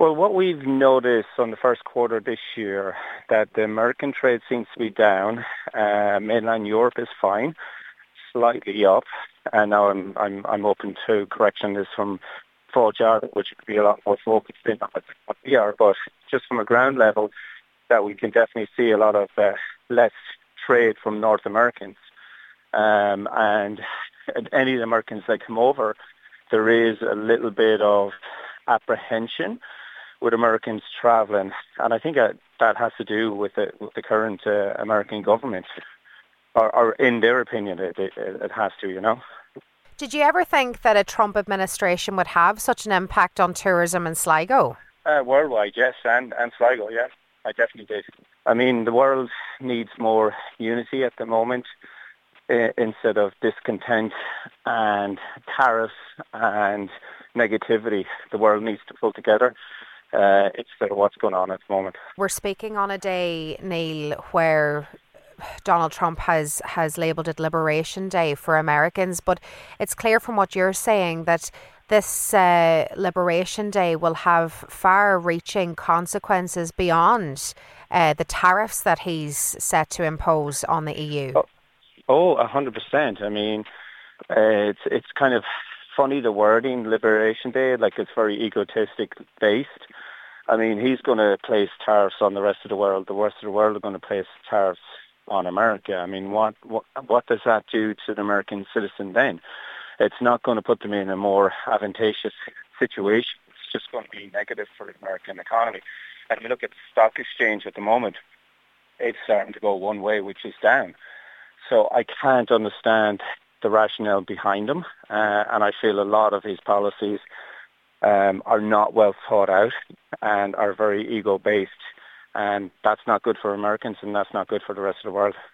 Well, what we've noticed on the first quarter this year, that the American trade seems to be down. Mainland Europe is fine, slightly up, and now I'm open to correction this from Paul Jarrett, which would be a lot more focused in on what we are. But just from a ground level, that we can definitely see a lot of less trade from North Americans, and any of the Americans that come over, there is a little bit of apprehension with Americans travelling, and I think that has to do with the current American government, or in their opinion, it has to, you know. Did you ever think that a Trump administration would have such an impact on tourism in Sligo? Worldwide, yes, and Sligo, yes, I definitely did. I mean, the world needs more unity at the moment instead of discontent and tariffs and negativity. The world needs to pull together. Instead of what's going on at the moment. We're speaking on a day, Neil, where Donald Trump has labelled it Liberation Day for Americans, but it's clear from what you're saying that this Liberation Day will have far-reaching consequences beyond the tariffs that he's set to impose on the EU. 100%. I mean, it's kind of funny, the wording, Liberation Day, like it's very egotistic based. I mean, he's going to place tariffs on the rest of the world. The rest of the world are going to place tariffs on America. I mean, what does that do to the American citizen then? It's not going to put them in a more advantageous situation. It's just going to be negative for the American economy. And you look at the stock exchange at the moment, it's starting to go one way, which is down. So I can't understand the rationale behind him, and I feel a lot of his policies are not well thought out and are very ego-based, and that's not good for Americans and that's not good for the rest of the world.